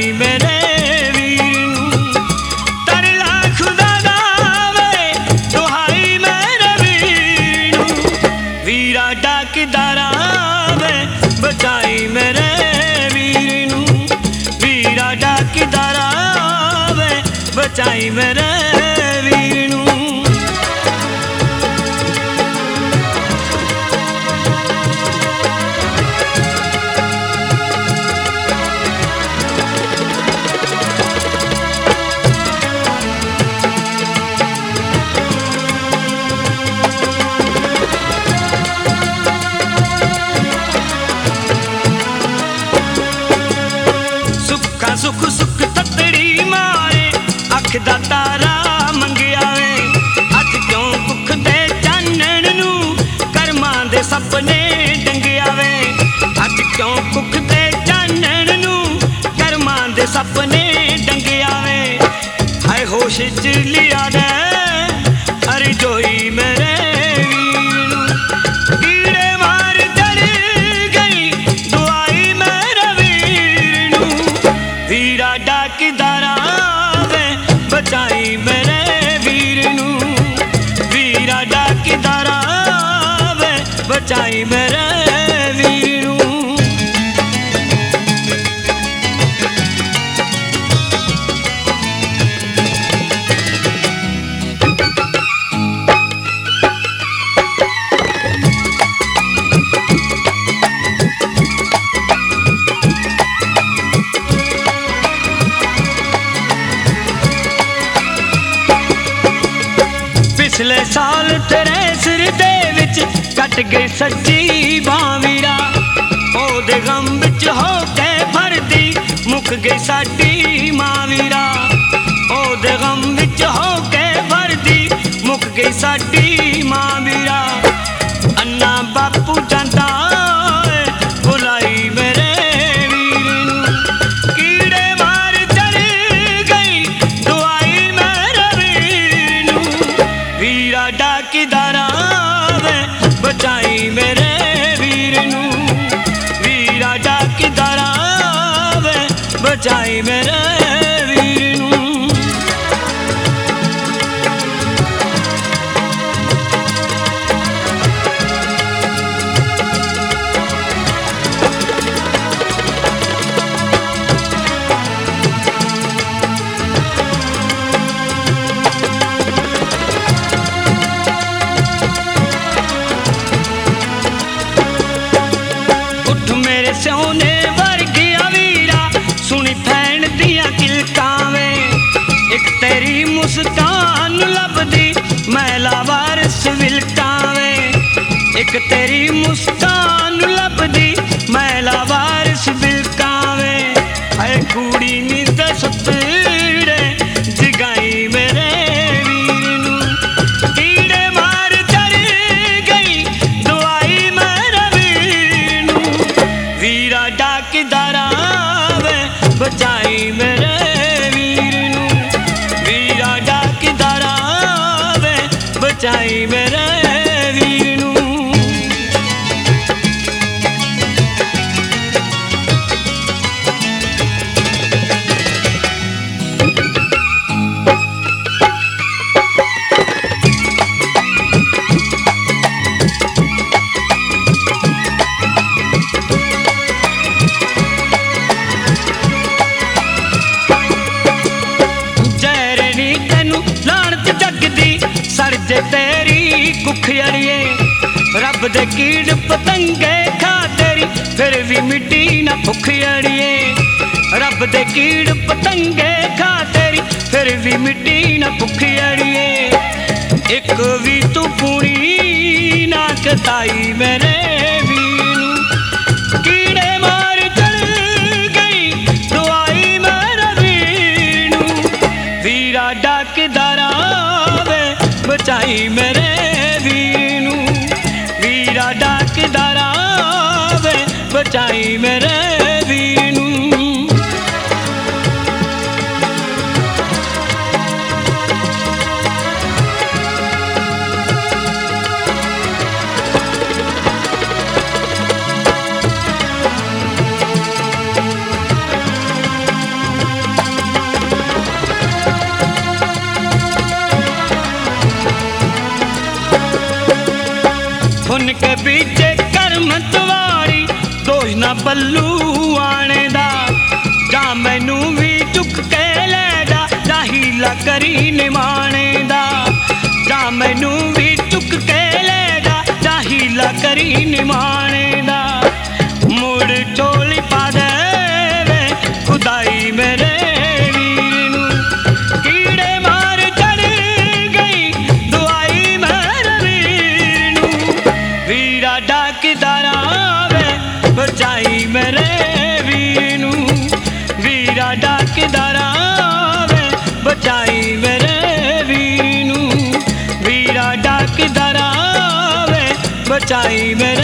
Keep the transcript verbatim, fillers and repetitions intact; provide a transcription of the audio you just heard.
बचाई मेरे वीर नू। तरला खुदा दा वे दुहाई मेरे वीर नू। वीरा डाकदारा वे बचाई मेरे वीर नू। वीरा डाकदारा वे बचाई मेरे वीर नू। सुख सुख ततड़ी मारे अख दा तारा मंगिया वे। अज क्यों कुख दे चानण नू करमां दे सपने डंगिया वे। अज क्यों कुख दे चानण नू करमां दे सपने डंगिया वे। हाय होश च लिया दे अरे जोई मेरे वीर नू। कीड़े मार चढ़ गई दुआई मेरे वीर नू। वीरा डाकदारा वे बचाई मेरे वीर नू। वीरा डाकदारा वे बचाई मेरे वीर नू। पिछले साल तेरे सिर दे विच कट गई सच्ची बां वीरा। ओदे गम विच हो के भरदी मुक गई साडी मां वीरा। ओदे गम विच हो के भरदी मुक गई साडी मां वीरा। अन्ना बापू जांदा बुलाई मेरे वीर नू। कीड़े मार चढ़ गई दुआई मेरे वीर नू। वीरा डाकदारा वे बचाई मेरे वीर नू। वीरा डाकदारा वे बचाई मेरे वीर नू। सोने वर्गिया वीरा सुनी भैन दिया किलकां वे। एक तेरी मुस्कान लभदी मैला वारस विलकां वे। एक तेरी मुस्कान लभदी मैला वारस विलकां वे। हाय कुड़ी नींद सुतड़े जगाई मेरे वीर नू। कीड़े मार चढ़ गई दुआई मेरे वीर नू। वीरा डाकदारा वे बचाई मेरे वीर नू। वीरा डाकदारा वे बचाई मेरे वीर नू। जे तेरी कुख अड़िए रब दे कीड़ पतंगे खा तेरी फिर भी मिट्टी ना भुख अड़िए। रब दे कीड़ पतंगे खा तेरी फिर भी मिट्टी ना भुख अड़िए। एक भी तू पूरी ना कताई मेरे वीर नू। कीड़े मार चढ़ गई दुआई मेरे वीर नू। वीरा डाकदारा वे बचाई मेरे वीर नू। वीरा डाकदारा वे बचाई मेरे वीर नू। पल्लू आने दा, जा मैनू भी चुक के ले जा, जा हीला करी निमाने दा, जा मैनू भी चुक के ले जा, जा हीला करी निमाने दा। मुड़ चोली पा दे वे खुदाई मेरे वीर नू, कीड़े मार चढ़ गई दुआई मेरे वीर नू। वीरा डाकदारा वे बचाई मेरे वीर नू, वीरा डाकदारा वे बचाई मेरे वीर नू, वीरा डाकदारा वे बचाई मेरे